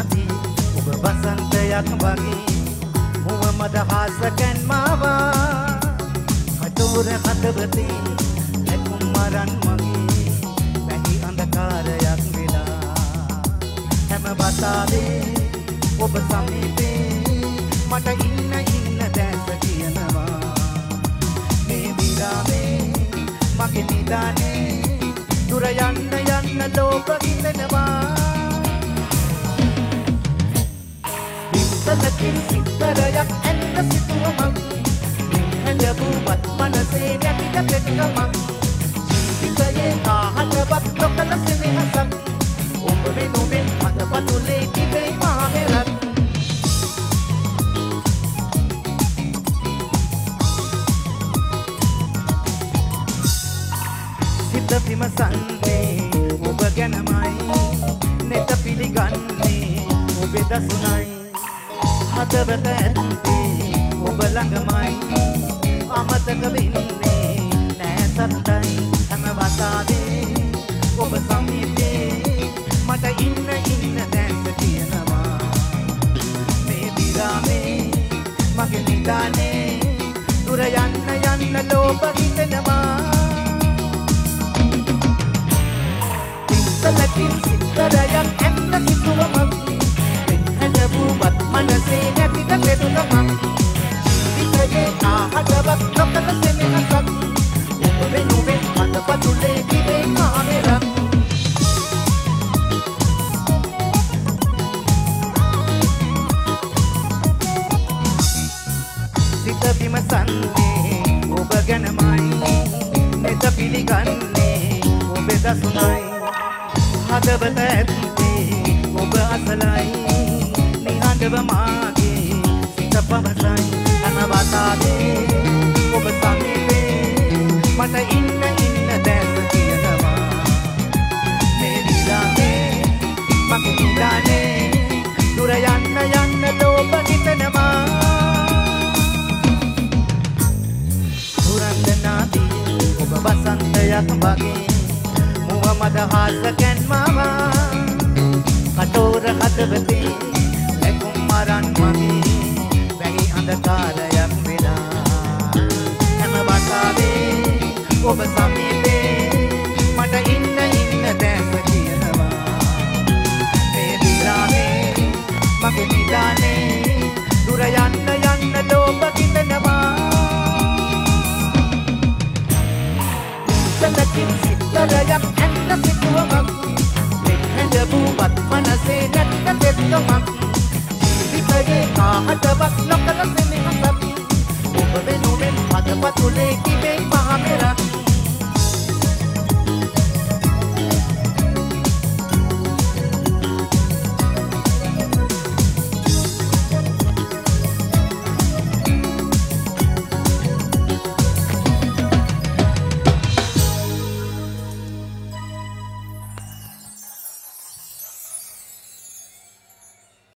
naati ඔබ වසන්තයක් වගේ මුව මද හාසකන් මාවා කටෝර හදවතේ ඇකුම් මරන් මගේ වැහි අන්ධකාරයක් වෙලා හැම වතාවේ ඔබ සමීපේ මට ඉන්න දැස කියනවා මේ විරාමේ මගේ නිදානේ දුර යන්න ලෝක ඉඳනවා විස්සලකින් සිත්තරයක් ඇන්න සිතුවමක් හැඳපුවත් මනසේ නැතිද පෙටකමක් ජීවිතයේ කාහටවත් නොකළ සෙනෙහසක් ඔබ වෙනුවෙන් අතපතුලේ තිබේ මාහෙරක් සිත විමසන්නේ ඔබ ගැනමයි නෙත පිළිගන්නේ ඔබේ දසුනයි හදවත ඇත්තේ ඔබ ළඟමයි අමතක වෙන්නේ නෑ සත්තයි හැම වතාවේ ඔබ සමීපේ මට ඉන්න දැස කියනවා මේ විරාමේ මගේ නිදානේ දුර යන්න ලෝභ හිතෙනවා විස්සලකින් සිත්තරයක් ඇන්න සිතුවමක් හැඳපුවත් මනසේ නැතිද පෙනුනමක් ජීවිතයේ ආහටවත් නොකළ සෙනෙහසක් ඔබ වෙනුවෙන් අතපතුලේ තිබේ කාමරක් සිත විමසන්නේ ඔබ ගැනමයි නෙත පිළිගන්නේ ඔබේ දසුනයි හදවත ඇත්තේ ඔබ අසලයි නිහඬව මාගේ සිත පවසයි හැම වතාවේ ඔබ සමීපේ මට ඉන්න දැස කියනවා මේ විරාමේ මගේ නිදානේ දුර යන්න ලෝභ හිතනවා සුරන්ද නාදී ඔබ වසන්තයක් වගේ මුව මද හාසකන් මාවා කටෝර හදවතේ ඇකුම් මරන් මගේ වැහි අන්ධකාරයක් වෙලා හැම වතාවේ ඔබ සමීප